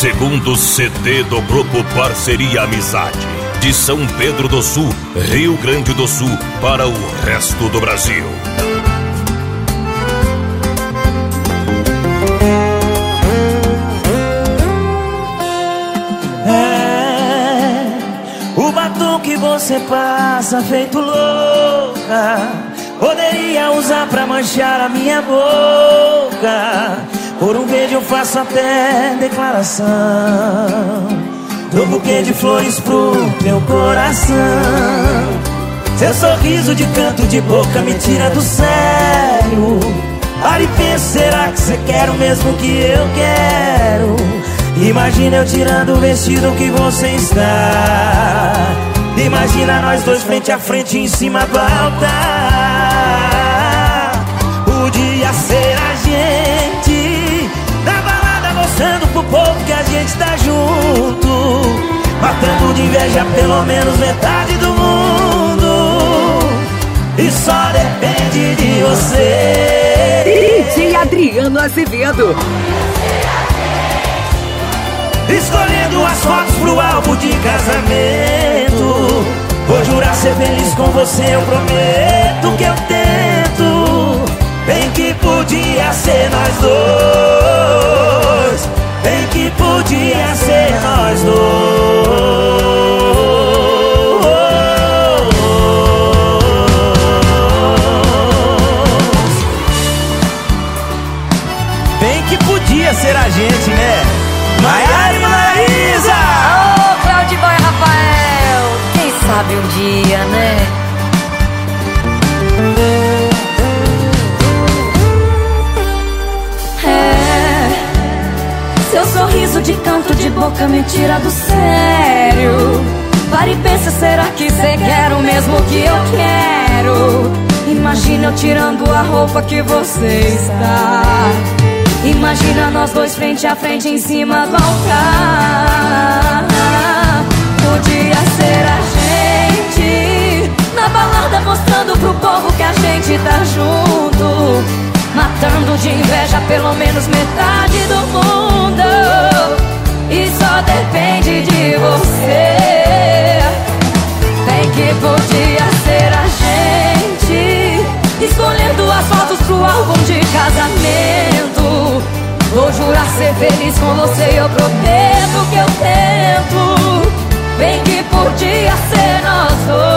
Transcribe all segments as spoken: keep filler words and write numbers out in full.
segundo C D do grupo Parceria Amizade, de São Pedro do Sul, Rio Grande do Sul, para o resto do Brasil. É o batom que você passa feito louca, poderia usar pra manchar a minha boca. Por um beijo eu faço até declaração, dou buquê de flores pro meu coração. Seu sorriso de canto de boca me tira do sério. Para e pensa, será que você quer o mesmo que eu quero? Imagina eu tirando o vestido que você está. Imagina nós dois frente a frente em cima do altar. Podia ser a gente na balada, mostrando pro povo que a gente tá junto, matando de inveja pelo menos metade do mundo. E só depende de você. D J Adriano Azevedo, escolhendo as fotos pro álbum de casamento. Vou jurar ser feliz com você, eu prometo que eu tento. Bem que podia ser nós dois, bem que podia ser nós dois. Bem que podia ser a gente, né? Maiara e Maraísa! Ô, Claudio Boy Rafael, quem sabe um dia, né? Seu sorriso de canto de boca me tira do sério. Para e pensa, será que cê quer o mesmo que eu quero? Imagina eu tirando a roupa que você está. Imagina nós dois frente a frente em cima do altar. Podia ser a gente na balada, mostrando pro povo que a gente tá junto, matando de inveja pelo menos metade do mundo. E só depende de você. Bem que podia ser a gente escolhendo as fotos pro álbum de casamento. Vou jurar ser feliz com você, eu prometo que eu tento. Bem que podia ser nós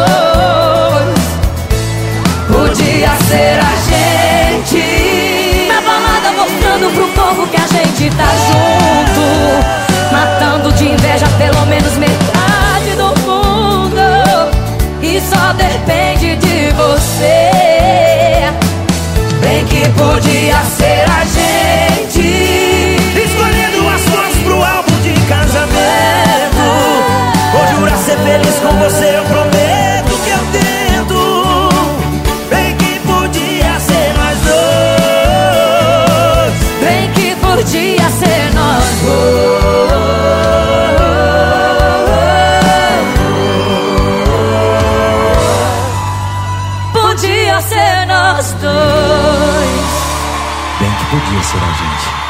dois, podia ser a gente na balada, mostrando pro povo que a gente tá junto, matando de inveja pelo menos metade do mundo. E só depende de você. Bem que podia ser a gente escolhendo as fotos pro álbum de casamento. Vou jurar ser feliz com você, eu prometo que eu tento. Bem que podia ser nós dois, bem que podia ser nós dois, podia ser nós dois. bem que podia ser a gente.